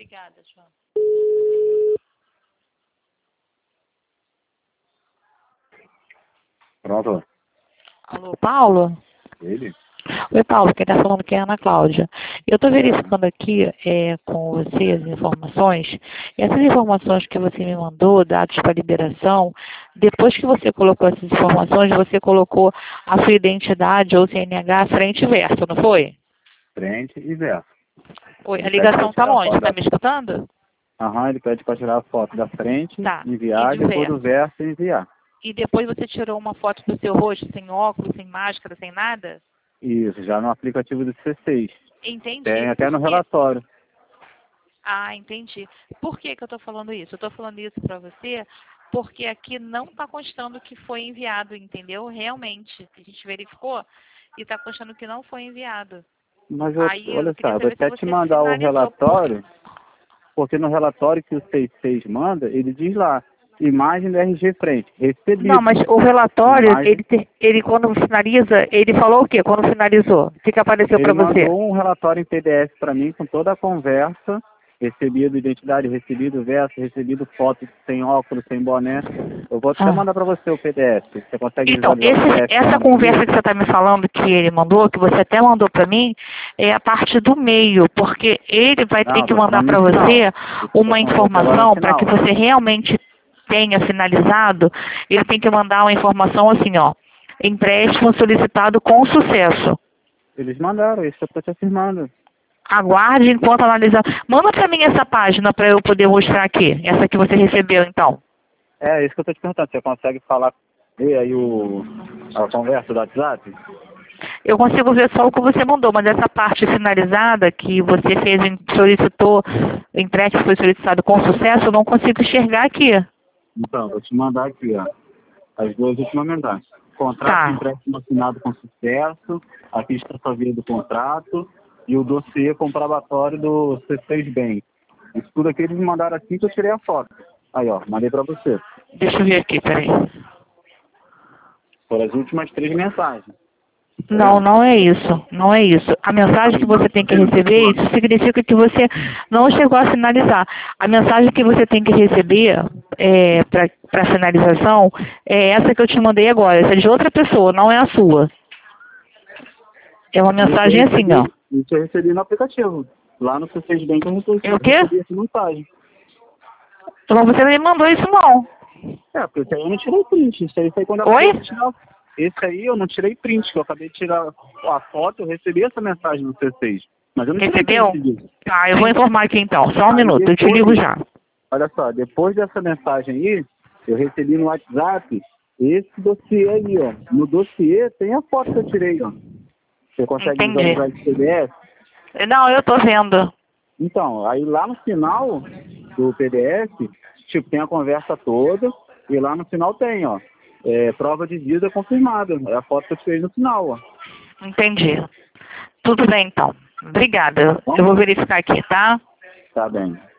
Obrigada, João. Pronto. Alô, Paulo? Ele? Oi, Paulo, quem está falando aqui é a Ana Cláudia. Eu estou verificando aqui com você as informações. E essas informações que você me mandou, dados para liberação, depois que você colocou essas informações, você colocou a sua identidade ou CNH frente e verso, não foi? Frente e verso. Oi, a Ele ligação pede está pra tirar a longe, foto você está da... me escutando? Aham, ele pede para tirar a foto da frente, Tá, enviar, e de depois do verso. verso enviar. E depois você tirou uma foto do seu rosto, sem óculos, sem máscara, sem nada? Isso, já no aplicativo do C6. Entendi. Tem até no Por quê? relatório. Ah, entendi. Por que que eu estou falando isso? Eu estou falando isso para você porque aqui não está constando que foi enviado, entendeu? Realmente, a gente verificou e está constando que não foi enviado. Mas Aí eu olha só, queria eu vou saber se até te você mandar o finalizou. relatório, porque no relatório que o 66 manda, ele diz lá, imagem da RG frente, Não, recebido. mas o relatório, Imagem, ele quando finaliza, ele falou o quê? Quando finalizou? O que que apareceu ele para você? mandou um relatório em PDF para mim com toda a conversa, recebido identidade, recebido verso, recebido foto sem óculos, sem boné. Eu vou até Ah. mandar para você o PDF. Você consegue Então, visualizar o PDF essa falando conversa comigo? que você está me falando que ele mandou, que você até mandou para mim, é a parte do meio, porque ele vai ter Não, que estou mandar falando para no final. você Estou uma com você agora no informação para que final. você realmente tenha finalizado. Ele tem que mandar uma informação assim, ó, empréstimo solicitado com sucesso. Eles mandaram, isso eu estou te afirmando. Aguarde enquanto analisar. Manda para mim essa página para eu poder mostrar aqui, essa que você recebeu, então. É, isso que eu estou te perguntando. Você consegue falar, ver aí a conversa do WhatsApp? Eu consigo ver só o que você mandou, mas essa parte finalizada que você fez, solicitou, o empréstimo foi solicitado com sucesso, eu não consigo enxergar aqui. Então, vou te mandar aqui, ó. As duas últimas mensagens. Contrato de Tá, empréstimo assinado com sucesso, a ficha sua do contrato e o dossiê comprobatório do C6 Bem. Isso tudo aqui eles me mandaram assim que eu tirei a foto. Aí, ó, mandei pra você. deixa eu ver aqui, peraí. Foram as últimas 3 mensagens. Tá Não, vendo? não é isso, não é isso. A mensagem que você tem que receber, isso significa que você não chegou a finalizar. A mensagem que você tem que receber para finalização é essa que eu te mandei agora. Essa é de outra pessoa, não é a sua. É uma mensagem assim, ó. Isso eu recebi no aplicativo. Lá no C6 Bank É eu o quê? recebi essa mensagem. Então você não me mandou isso não. É, porque esse aí eu não tirei print. Isso aí foi quando eu Oi? acabei de tirar. Esse aí eu não tirei print, que eu acabei de tirar a foto, eu recebi essa mensagem no C6. Mas eu não tirei Recebeu? print disso. Tá, eu vou informar aqui então. Só um Aí minuto, eu te ligo depois, já. olha só, depois dessa mensagem aí, eu recebi no WhatsApp esse dossiê aí, ó. No dossiê tem a foto que eu tirei, ó. Você consegue Entendi. visualizar esse PDF? Não, eu tô vendo. Então, aí lá no final do PDF, tipo, tem a conversa toda e lá no final tem, ó, prova de vida confirmada. É a foto que eu tirei no final, ó. Entendi. Tudo bem então. Obrigada. Tá bom? Eu vou verificar aqui, tá? Tá bem.